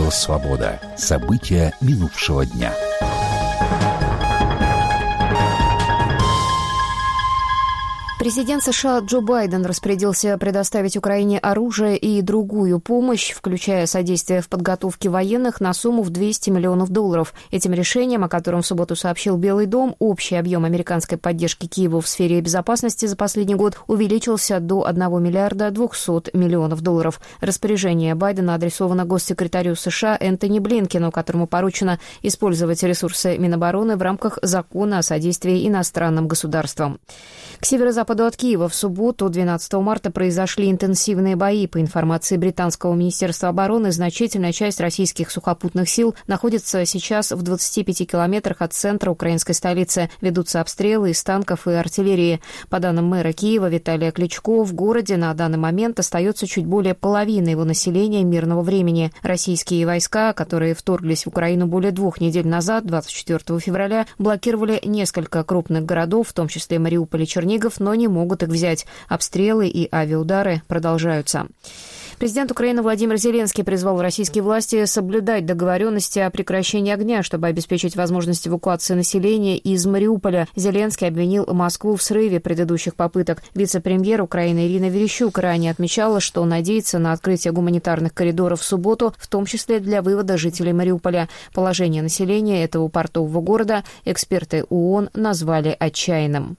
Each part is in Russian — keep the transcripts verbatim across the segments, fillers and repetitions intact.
Радио «Свобода». События минувшего дня. Президент США Джо Байден распорядился предоставить Украине оружие и другую помощь, включая содействие в подготовке военных, на сумму в двести миллионов долларов. Этим решением, о котором в субботу сообщил Белый дом, общий объем американской поддержки Киеву в сфере безопасности за последний год увеличился до одного миллиарда двухсот миллионов долларов. Распоряжение Байдена адресовано госсекретарю США Энтони Блинкену, которому поручено использовать ресурсы Минобороны в рамках закона о содействии иностранным государствам. К северо-западу от Киева в субботу, двенадцатого марта, произошли интенсивные бои. По информации британского министерства обороны, значительная часть российских сухопутных сил находится сейчас в двадцати пяти километрах от центра украинской столицы. Ведутся обстрелы из танков и артиллерии. По данным мэра Киева Виталия Кличко, в городе на данный момент остается чуть более половины его населения мирного времени. Российские войска, которые вторглись в Украину более двух недель назад, двадцать четвёртого февраля, блокировали несколько крупных городов, в том числе Мариуполь и Чернигов, но не могут их взять. Обстрелы и авиаудары продолжаются. Президент Украины Владимир Зеленский призвал российские власти соблюдать договоренности о прекращении огня, чтобы обеспечить возможность эвакуации населения из Мариуполя. Зеленский обвинил Москву в срыве предыдущих попыток. Вице-премьер Украины Ирина Верещук ранее отмечала, что надеется на открытие гуманитарных коридоров в субботу, в том числе для вывода жителей Мариуполя. Положение населения этого портового города эксперты ООН назвали отчаянным.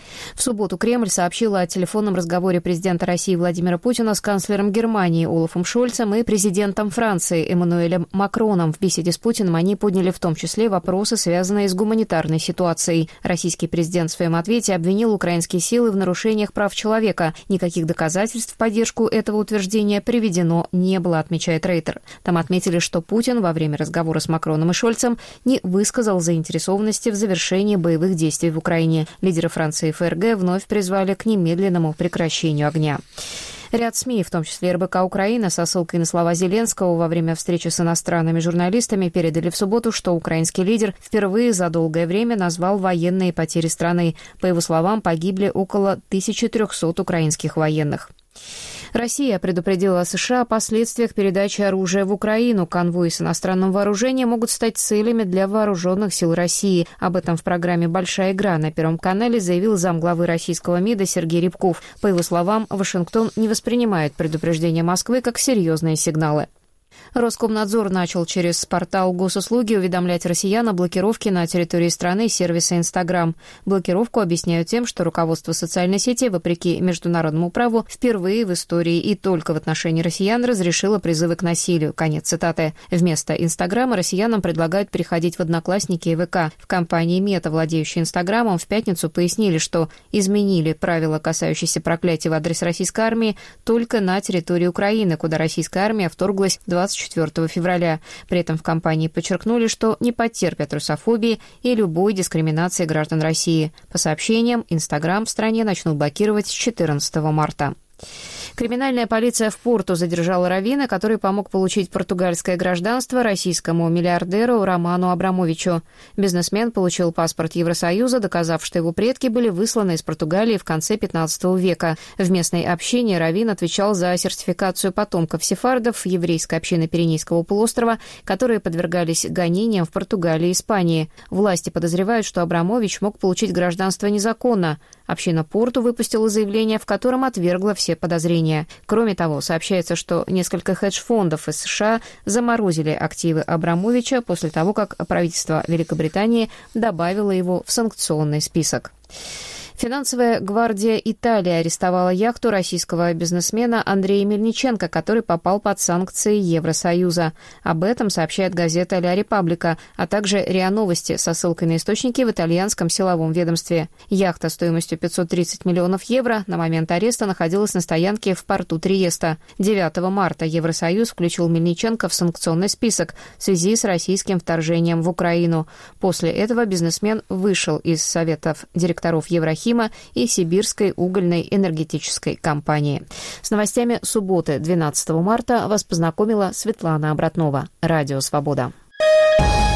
В субботу Кремль сообщил о телефонном разговоре президента России Владимира Путина с канцлером Германии Олафом Шольцем и президентом Франции Эммануэлем Макроном. В беседе с Путиным они подняли в том числе вопросы, связанные с гуманитарной ситуацией. Российский президент в своем ответе обвинил украинские силы в нарушениях прав человека. Никаких доказательств в поддержку этого утверждения приведено не было, отмечает Рейтер. Там отметили, что Путин во время разговора с Макроном и Шольцем не высказал заинтересованности в завершении боевых действий в Украине. Лидеры Франции и ФРГ вновь призвали к немедленному прекращению огня. Ряд СМИ, в том числе эр бэ ка Украина, со ссылкой на слова Зеленского во время встречи с иностранными журналистами, передали в субботу, что украинский лидер впервые за долгое время назвал военные потери страны. По его словам, погибли около тысячи трёхсот украинских военных. Россия предупредила США о последствиях передачи оружия в Украину. Конвои с иностранным вооружением могут стать целями для вооруженных сил России. Об этом в программе «Большая игра» на Первом канале заявил замглавы российского МИДа Сергей Рябков. По его словам, Вашингтон не воспринимает предупреждения Москвы как серьезные сигналы. Роскомнадзор начал через портал госуслуги уведомлять россиян о блокировке на территории страны сервиса Instagram. Блокировку объясняют тем, что руководство социальной сети, вопреки международному праву, впервые в истории и только в отношении россиян разрешило призывы к насилию. Конец цитаты. Вместо Инстаграма россиянам предлагают переходить в Одноклассники и вэ ка. В компании Мета, владеющей Инстаграмом, в пятницу пояснили, что изменили правила, касающиеся проклятий в адрес российской армии, только на территории Украины, куда российская армия вторглась двадцать четвёртого февраля. При этом в компании подчеркнули, что не потерпят русофобии и любой дискриминации граждан России. По сообщениям, Инстаграм в стране начнут блокировать с четырнадцатого марта. Криминальная полиция в Порту задержала раввина, который помог получить португальское гражданство российскому миллиардеру Роману Абрамовичу. Бизнесмен получил паспорт Евросоюза, доказав, что его предки были высланы из Португалии в конце пятнадцатого века. В местной общине раввин отвечал за сертификацию потомков сефардов еврейской общины Пиренейского полуострова, которые подвергались гонениям в Португалии и Испании. Власти подозревают, что Абрамович мог получить гражданство незаконно. Община Порту выпустила заявление, в котором отвергла все подозрения. Кроме того, сообщается, что несколько хедж-фондов из США заморозили активы Абрамовича после того, как правительство Великобритании добавило его в санкционный список. Финансовая гвардия Италии арестовала яхту российского бизнесмена Андрея Мельниченко, который попал под санкции Евросоюза. Об этом сообщает газета «Ля Репаблика», а также РИА Новости со ссылкой на источники в итальянском силовом ведомстве. Яхта стоимостью пятьсот тридцать миллионов евро на момент ареста находилась на стоянке в порту Триеста. девятого марта Евросоюз включил Мельниченко в санкционный список в связи с российским вторжением в Украину. После этого бизнесмен вышел из советов директоров Еврохим и Сибирской угольной энергетической компании. С новостями субботы, двенадцатого марта, вас познакомила Светлана Обратнова. Радио «Свобода».